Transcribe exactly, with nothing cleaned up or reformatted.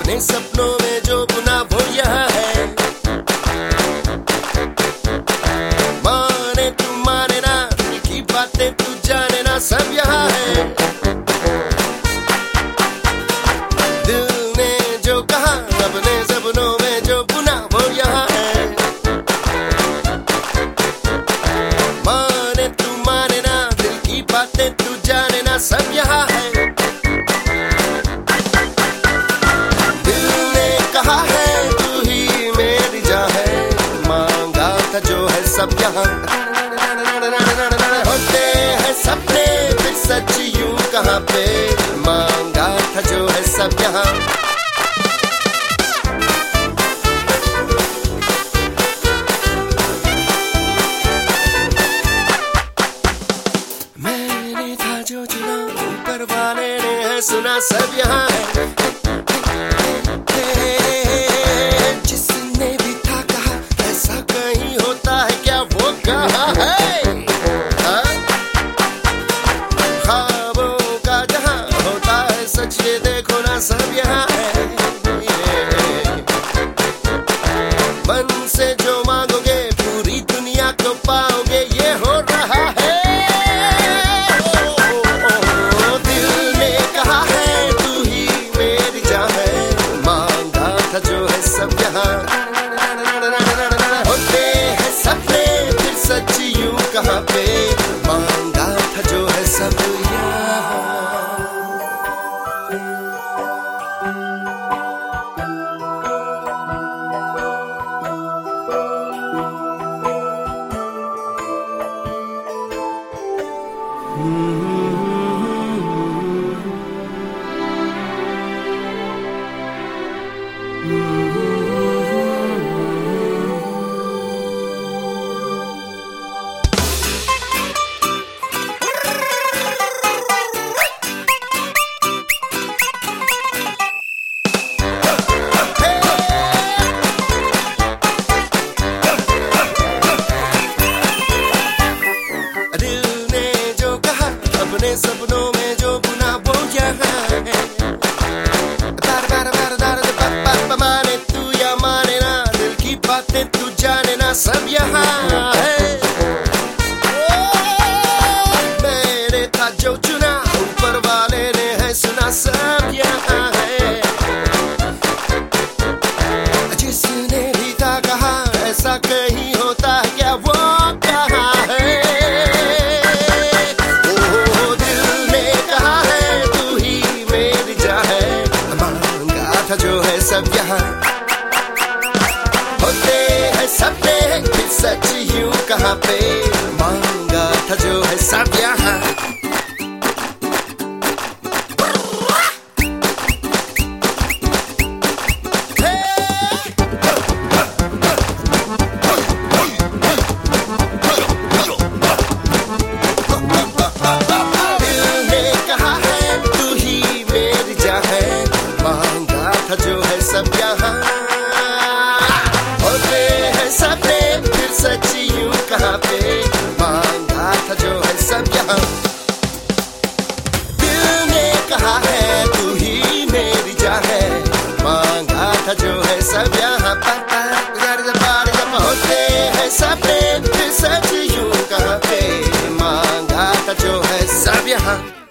अपने सपनों में जो बुना वो यहाँ है। माने तू माने ना, दिल की बातें तू जाने ना, सब यहाँ है। दिल ने जो कहा, अपने सपनों में जो बुना वो यहाँ है। माने तू माने ना, दिल की बातें तू जाने ना, सब यहाँ है। जो है सब यहाँ होते हैं सपने, फिर सच यूं कहाँ पे मांगा था जो है सब यहाँ। मैंने था जो चुना, ऊपर वाले ने है सुना, सब यहाँ है। ये देखो ना सब यहाँ है। मन से जो मांगोगे पूरी दुनिया को पाओगे, ये हो रहा है। ओ, दिल ने कहा है तू ही मेरी जान है, मांगा था जो है सब यहाँ। होते हैं सपने फिर सच यूं कहाँ पे मांगा था जो है सब यहाँ। अपने सपनों में जो बुना वो यहाँ है। बार बार बार दार बार माने तू या माने ना, दिल की बातें तू जाने ना, सब यहाँ है। मैंने था जो चुना, ऊपर वाले ने है सुना, सब यहाँ है। जिसने भी था कहा ऐसा कहीं होता है क्या, वो कहाँ है। जो है सब यहाँ होते हैं सपने, फिर सच यूं कहाँ पे मांगा था जो है सब यहाँ। जो है सब यहाँ होते हैं सपने, फिर सच यूं कहाँ पे मांगा था जो है सब यहाँ। दिल ने कहा है तू ही मेरी जान है, मांगा था जो है सब यहाँ। होते हैं सपने, फिर सच यूं कहाँ पे मांगा था जो है सब यहाँ।